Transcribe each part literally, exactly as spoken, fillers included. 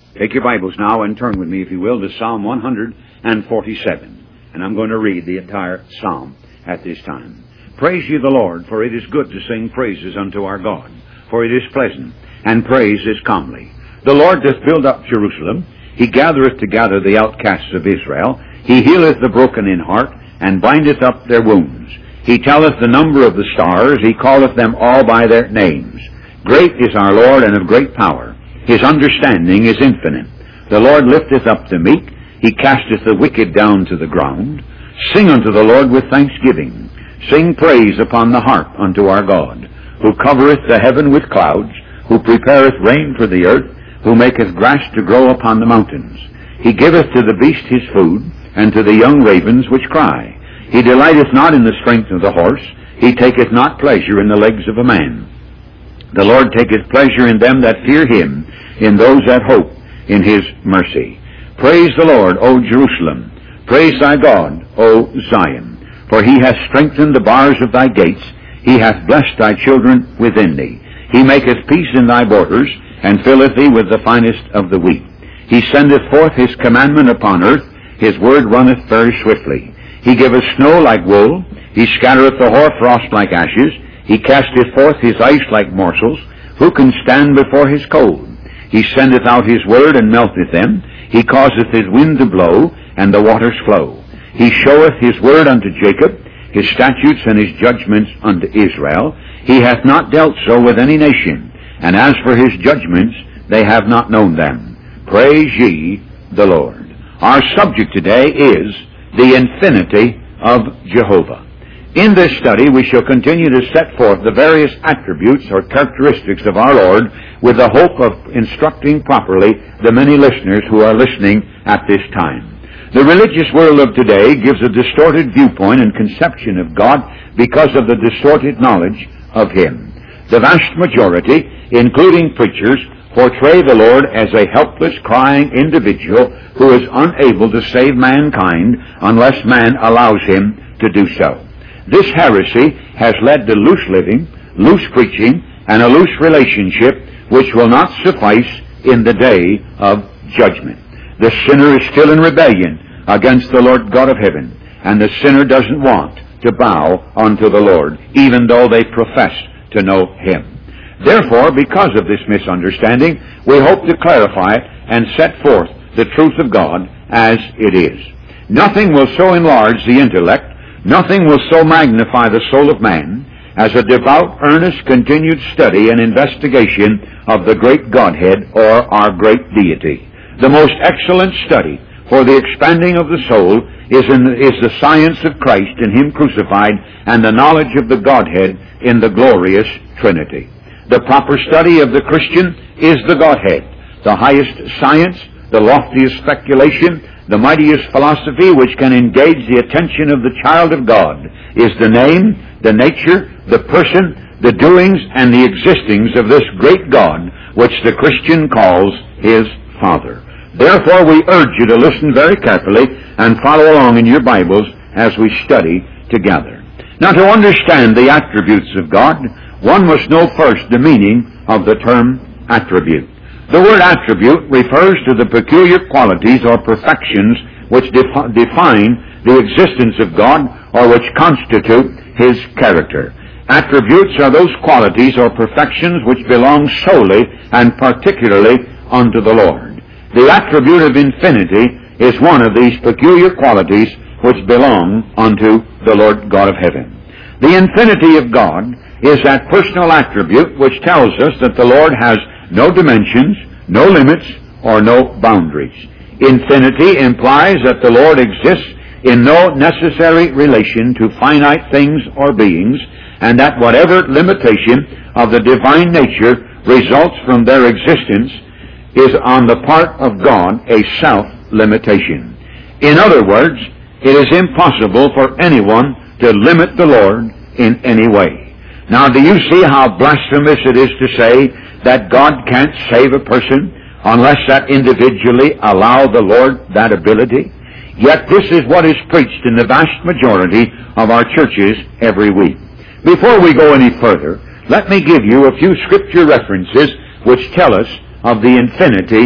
Take your Bibles now and turn with me, if you will, to Psalm one forty-seven. And I'm going to read the entire psalm at this time. Praise ye the Lord, for it is good to sing praises unto our God, for it is pleasant, and praise is comely. The Lord doth build up Jerusalem. He gathereth together the outcasts of Israel. He healeth the broken in heart, and bindeth up their wounds. He telleth the number of the stars. He calleth them all by their names. Great is our Lord, and of great power. His understanding is infinite. The Lord lifteth up the meek. He casteth the wicked down to the ground. Sing unto the Lord with thanksgiving. Sing praise upon the harp unto our God, who covereth the heaven with clouds, who prepareth rain for the earth, who maketh grass to grow upon the mountains. He giveth to the beast his food, and to the young ravens which cry. He delighteth not in the strength of the horse. He taketh not pleasure in the legs of a man. The Lord taketh pleasure in them that fear him, in those that hope in his mercy. Praise the Lord, O Jerusalem. Praise thy God, O Zion. For he hath strengthened the bars of thy gates. He hath blessed thy children within thee. He maketh peace in thy borders, and filleth thee with the finest of the wheat. He sendeth forth his commandment upon earth. His word runneth very swiftly. He giveth snow like wool. He scattereth the hoarfrost like ashes. He casteth forth his ice like morsels. Who can stand before his cold? He sendeth out his word, and melteth them. He causeth his wind to blow, and the waters flow. He showeth his word unto Jacob, his statutes and his judgments unto Israel. He hath not dealt so with any nation, and as for his judgments, they have not known them. Praise ye the Lord. Our subject today is the infinity of Jehovah. In this study, we shall continue to set forth the various attributes or characteristics of our Lord with the hope of instructing properly the many listeners who are listening at this time. The religious world of today gives a distorted viewpoint and conception of God because of the distorted knowledge of Him. The vast majority, including preachers, portray the Lord as a helpless, crying individual who is unable to save mankind unless man allows him to do so. This heresy has led to loose living, loose preaching, and a loose relationship which will not suffice in the day of judgment. The sinner is still in rebellion against the Lord God of heaven, and the sinner doesn't want to bow unto the Lord, even though they profess to know Him. Therefore, because of this misunderstanding, we hope to clarify it and set forth the truth of God as it is. Nothing will so enlarge the intellect, nothing will so magnify the soul of man as a devout, earnest, continued study and investigation of the great Godhead or our great deity. The most excellent study for the expanding of the soul is, in, is the science of Christ in Him crucified and the knowledge of the Godhead in the glorious Trinity. The proper study of the Christian is the Godhead, the highest science, the loftiest speculation, the mightiest philosophy which can engage the attention of the child of God is the name, the nature, the person, the doings, and the existings of this great God which the Christian calls his Father. Therefore, we urge you to listen very carefully and follow along in your Bibles as we study together. Now, to understand the attributes of God, one must know first the meaning of the term attribute. The word attribute refers to the peculiar qualities or perfections which defi- define the existence of God or which constitute His character. Attributes are those qualities or perfections which belong solely and particularly unto the Lord. The attribute of infinity is one of these peculiar qualities which belong unto the Lord God of heaven. The infinity of God is that personal attribute which tells us that the Lord has no dimensions, no limits, or no boundaries. Infinity implies that the Lord exists in no necessary relation to finite things or beings, and that whatever limitation of the divine nature results from their existence is on the part of God a self-limitation. In other words, it is impossible for anyone to limit the Lord in any way. Now, do you see how blasphemous it is to say that God can't save a person unless that individually allow the Lord that ability? Yet this is what is preached in the vast majority of our churches every week. Before we go any further, let me give you a few scripture references which tell us of the infinity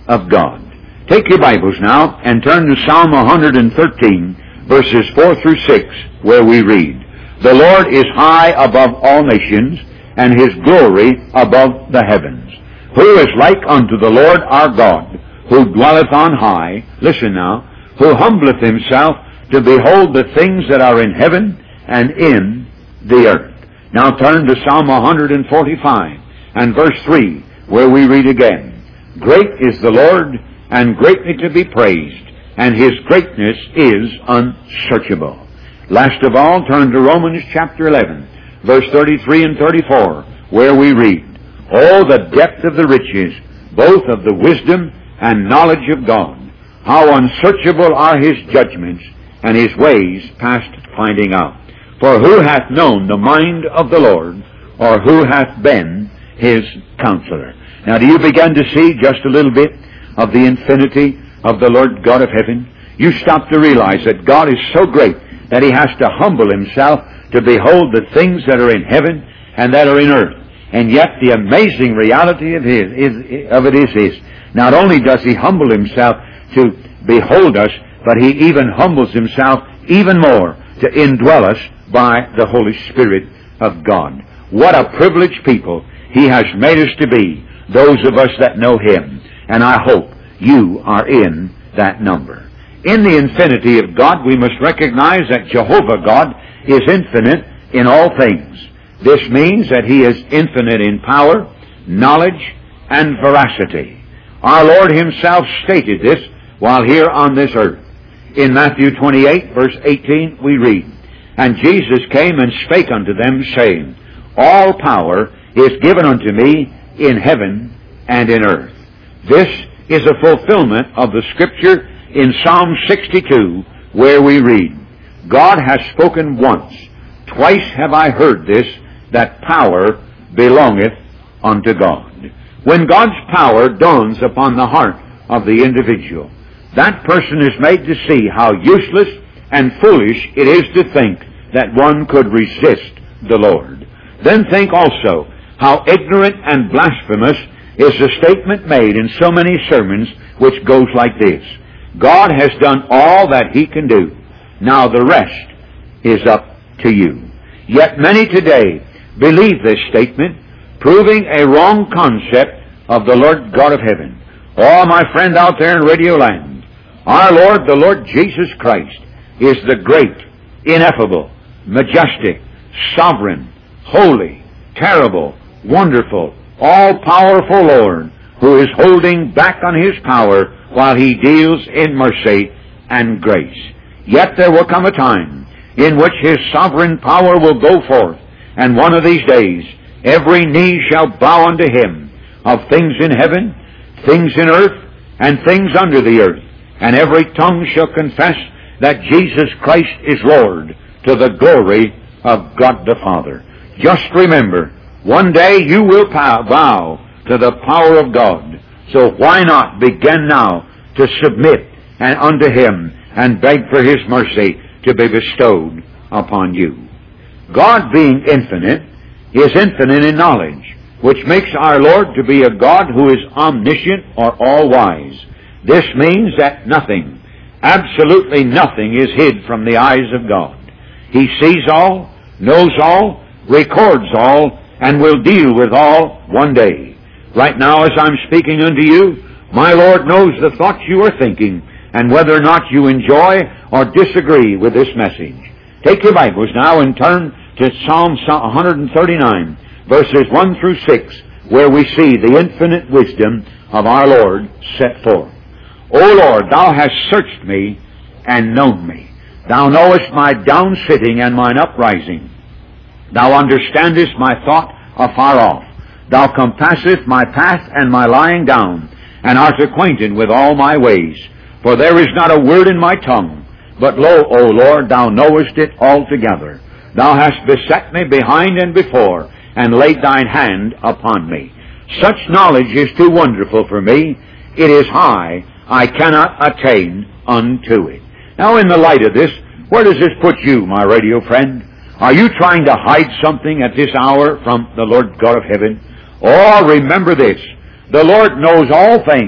of God. Take your Bibles now and turn to Psalm one hundred thirteen, verses four through six, where we read, "The Lord is high above all nations, and His glory above the heavens. Who is like unto the Lord our God, who dwelleth on high," listen now, "who humbleth Himself to behold the things that are in heaven and in the earth." Now turn to Psalm one hundred forty-five and verse three, where we read again, "Great is the Lord, and greatly to be praised, and His greatness is unsearchable." Last of all, turn to Romans chapter eleven, verse thirty-three and thirty-four, where we read, "Oh, the depth of the riches, both of the wisdom and knowledge of God! How unsearchable are His judgments, and His ways past finding out. For who hath known the mind of the Lord, or who hath been His counselor?" Now, do you begin to see just a little bit of the infinity of the Lord God of heaven? You stop to realize that God is so great that He has to humble Himself to behold the things that are in heaven and that are in earth. And yet the amazing reality of, his, is, of it is this. Not only does He humble Himself to behold us, but He even humbles Himself even more to indwell us by the Holy Spirit of God. What a privileged people He has made us to be, those of us that know Him. And I hope you are in that number. In the infinity of God, we must recognize that Jehovah God is infinite in all things. This means that He is infinite in power, knowledge, and veracity. Our Lord Himself stated this while here on this earth. In Matthew twenty-eight, verse eighteen, we read, "And Jesus came and spake unto them, saying, All power is given unto me in heaven and in earth." This is a fulfillment of the Scripture in Psalm sixty-two, where we read, "God has spoken once, twice have I heard this, that power belongeth unto God." When God's power dawns upon the heart of the individual, that person is made to see how useless and foolish it is to think that one could resist the Lord. Then think also how ignorant and blasphemous is the statement made in so many sermons which goes like this: "God has done all that He can do. Now the rest is up to you." Yet many today believe this statement, proving a wrong concept of the Lord God of heaven. Oh, my friend out there in Radio Land, our Lord, the Lord Jesus Christ, is the great, ineffable, majestic, sovereign, holy, terrible, wonderful, all-powerful Lord, who is holding back on His power while He deals in mercy and grace. Yet there will come a time in which His sovereign power will go forth, and one of these days every knee shall bow unto Him, of things in heaven, things in earth, and things under the earth, and every tongue shall confess that Jesus Christ is Lord, to the glory of God the Father. Just remember, one day you will bow to the power of God. So why not begin now to submit and unto Him and beg for His mercy to be bestowed upon you? God, being infinite, is infinite in knowledge, which makes our Lord to be a God who is omniscient or all-wise. This means that nothing, absolutely nothing, is hid from the eyes of God. He sees all, knows all, records all, and will deal with all one day. Right now, as I'm speaking unto you, my Lord knows the thoughts you are thinking, and whether or not you enjoy or disagree with this message. Take your Bibles now and turn to Psalm one thirty-nine, verses one through six, where we see the infinite wisdom of our Lord set forth. "O Lord, Thou hast searched me and known me. Thou knowest my downsitting and mine uprising. Thou understandest my thought afar off. Thou compassest my path and my lying down, and art acquainted with all my ways. For there is not a word in my tongue, but lo, O Lord, Thou knowest it altogether. Thou hast beset me behind and before, and laid Thine hand upon me. Such knowledge is too wonderful for me. It is high. I cannot attain unto it." Now, in the light of this, where does this put you, my radio friend? Are you trying to hide something at this hour from the Lord God of heaven? Oh, remember this. The Lord knows all things,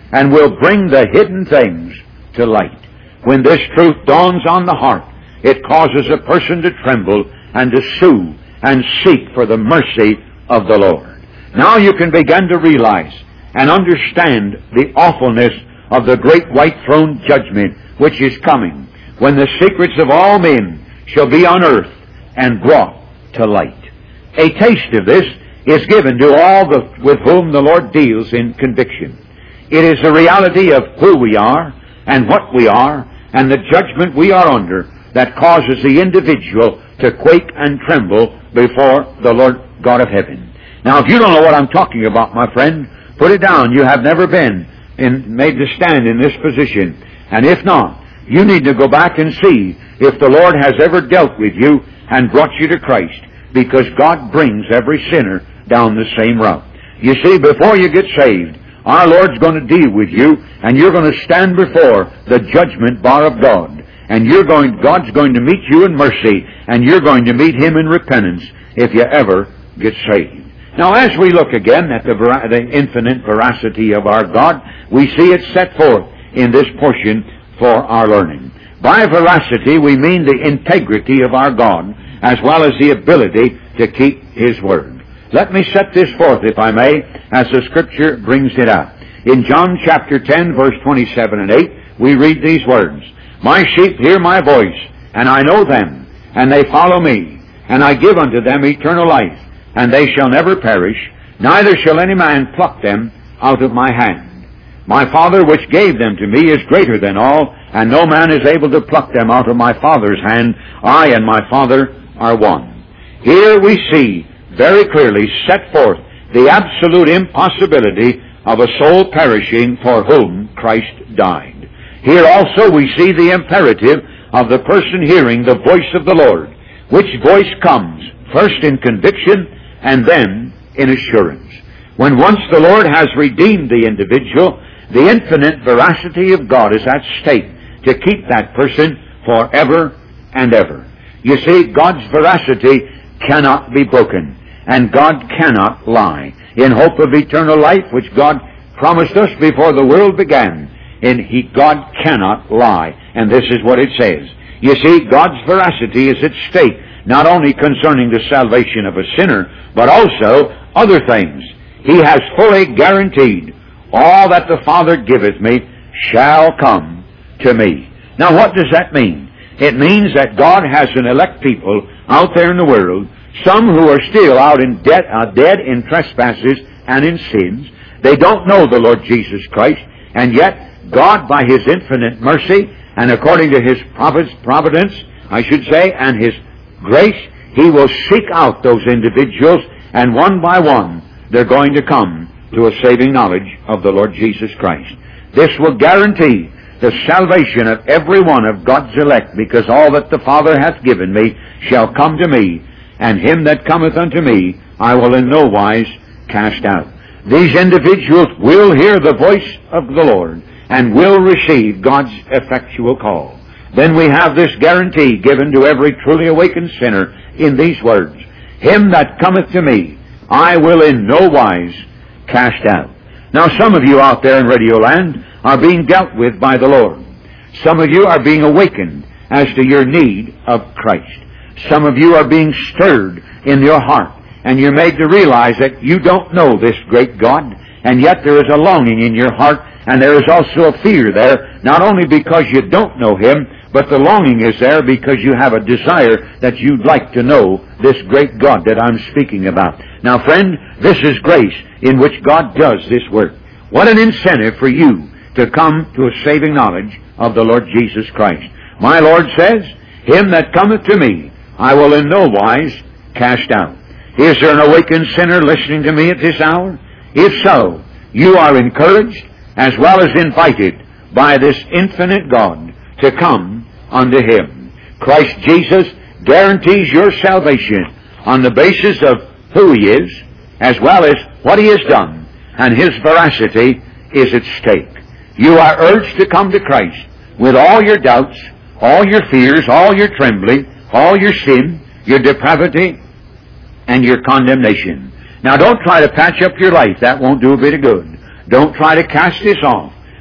and will bring the hidden things to light. When this truth dawns on the heart, it causes a person to tremble and to sue and seek for the mercy of the Lord. Now you can begin to realize and understand the awfulness of the great white throne judgment which is coming, when the secrets of all men shall be unearthed and brought to light. A taste of this is given to all the, with whom the Lord deals in conviction. It is the reality of who we are and what we are and the judgment we are under that causes the individual to quake and tremble before the Lord God of heaven. Now, if you don't know what I'm talking about, my friend, put it down. You have never been in, made to stand in this position. And if not, you need to go back and see if the Lord has ever dealt with you and brought you to Christ, because God brings every sinner down the same route. You see, before you get saved, our Lord's going to deal with you, and you're going to stand before the judgment bar of God. And you're going, God's going to meet you in mercy, and you're going to meet Him in repentance if you ever get saved. Now, as we look again at the, ver- the infinite veracity of our God, we see it set forth in this portion for our learning. By veracity, we mean the integrity of our God, as well as the ability to keep His word. Let me set this forth, if I may, as the Scripture brings it out. In John chapter ten, verse twenty-seven and eight, we read these words, "My sheep hear my voice, and I know them, and they follow me, and I give unto them eternal life, and they shall never perish, neither shall any man pluck them out of my hand. My Father which gave them to me is greater than all, and no man is able to pluck them out of my Father's hand. I and my Father are one." Here we see very clearly set forth the absolute impossibility of a soul perishing for whom Christ died. Here also we see the imperative of the person hearing the voice of the Lord, which voice comes first in conviction and then in assurance. When once the Lord has redeemed the individual, the infinite veracity of God is at stake to keep that person forever and ever. You see, God's veracity cannot be broken, and God cannot lie. In hope of eternal life, which God promised us before the world began, and he, God cannot lie. And this is what it says. You see, God's veracity is at stake, not only concerning the salvation of a sinner, but also other things. He has fully guaranteed, all that the Father giveth me shall come to me. Now, what does that mean? It means that God has an elect people out there in the world, some who are still out in debt, uh, dead in trespasses and in sins. They don't know the Lord Jesus Christ, and yet God, by His infinite mercy, and according to His providence, I should say, and His grace, He will seek out those individuals, and one by one, they're going to come to a saving knowledge of the Lord Jesus Christ. This will guarantee the salvation of every one of God's elect, because all that the Father hath given me shall come to me, and him that cometh unto me I will in no wise cast out. These individuals will hear the voice of the Lord and will receive God's effectual call. Then we have this guarantee given to every truly awakened sinner in these words, "Him that cometh to me I will in no wise cast out." Now, some of you out there in Radio Land are being dealt with by the Lord. Some of you are being awakened as to your need of Christ. Some of you are being stirred in your heart, and you're made to realize that you don't know this great God, and yet there is a longing in your heart, and there is also a fear there, not only because you don't know Him, but the longing is there because you have a desire that you'd like to know this great God that I'm speaking about. Now, friend, this is grace in which God does this work. What an incentive for you to come to a saving knowledge of the Lord Jesus Christ. My Lord says, "Him that cometh to me I will in no wise cast out." Is there an awakened sinner listening to me at this hour? If so, you are encouraged as well as invited by this infinite God to come unto Him. Christ Jesus guarantees your salvation on the basis of who He is, as well as what He has done, and His veracity is at stake. You are urged to come to Christ with all your doubts, all your fears, all your trembling, all your sin, your depravity, and your condemnation. Now, don't try to patch up your life. That won't do a bit of good. Don't try to cast this off.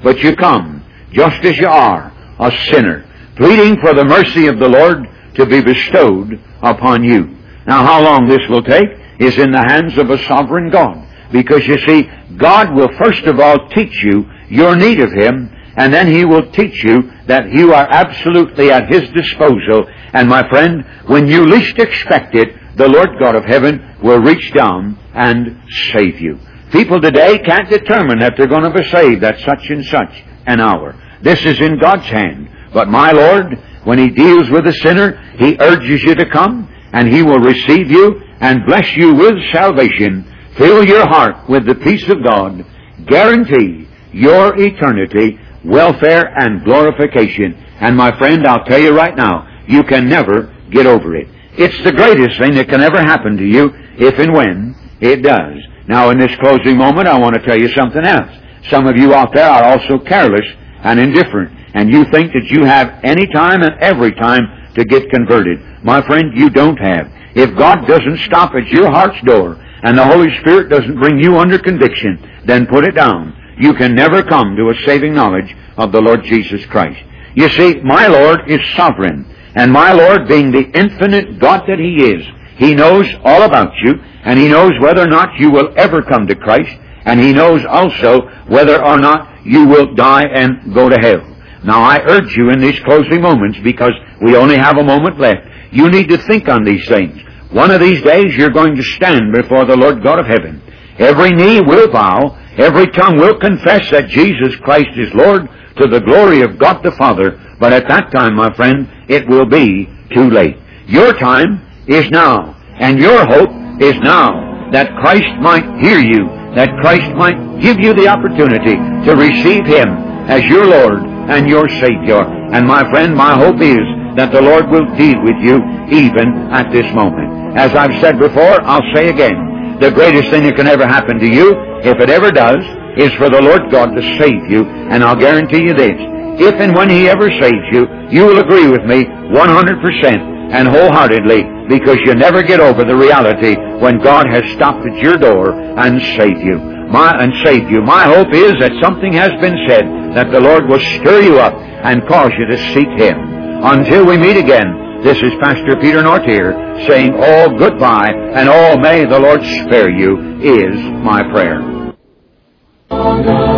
but you come just as you are, a sinner, pleading for the mercy of the Lord to be bestowed upon you. Now, how long this will take is in the hands of a sovereign God. Because, you see, God will first of all teach you your need of Him, and then He will teach you that you are absolutely at His disposal. And, my friend, when you least expect it, the Lord God of heaven will reach down and save you. People today can't determine that they're going to be saved at such and such an hour. This is in God's hand. But my Lord, when He deals with a sinner, He urges you to come, and He will receive you and bless you with salvation, fill your heart with the peace of God, guarantee your eternity, welfare, and glorification. And my friend, I'll tell you right now, you can never get over it. It's the greatest thing that can ever happen to you, if and when it does. Now, in this closing moment, I want to tell you something else. Some of you out there are also careless and indifferent, and you think that you have any time and every time to get converted. My friend, you don't have. If God doesn't stop at your heart's door, and the Holy Spirit doesn't bring you under conviction, then put it down. You can never come to a saving knowledge of the Lord Jesus Christ. You see, my Lord is sovereign, and my Lord, being the infinite God that He is, He knows all about you, and He knows whether or not you will ever come to Christ, and He knows also whether or not you will die and go to hell. Now, I urge you in these closing moments, because we only have a moment left, you need to think on these things. One of these days you're going to stand before the Lord God of heaven. Every knee will bow, every tongue will confess that Jesus Christ is Lord, to the glory of God the Father. But at that time, my friend, it will be too late. Your time is now, and your hope is now, that Christ might hear you, that Christ might give you the opportunity to receive Him as your Lord and your Savior. And my friend, my hope is that the Lord will deal with you even at this moment. As I've said before, I'll say again, the greatest thing that can ever happen to you, if it ever does, is for the Lord God to save you. And I'll guarantee you this, if and when He ever saves you, you will agree with me one hundred percent and wholeheartedly, because you never get over the reality when God has stopped at your door and saved you. My, and saved you. My hope is that something has been said that the Lord will stir you up and cause you to seek Him. Until we meet again, this is Pastor Peter Nortier saying all goodbye, and all may the Lord spare you is my prayer.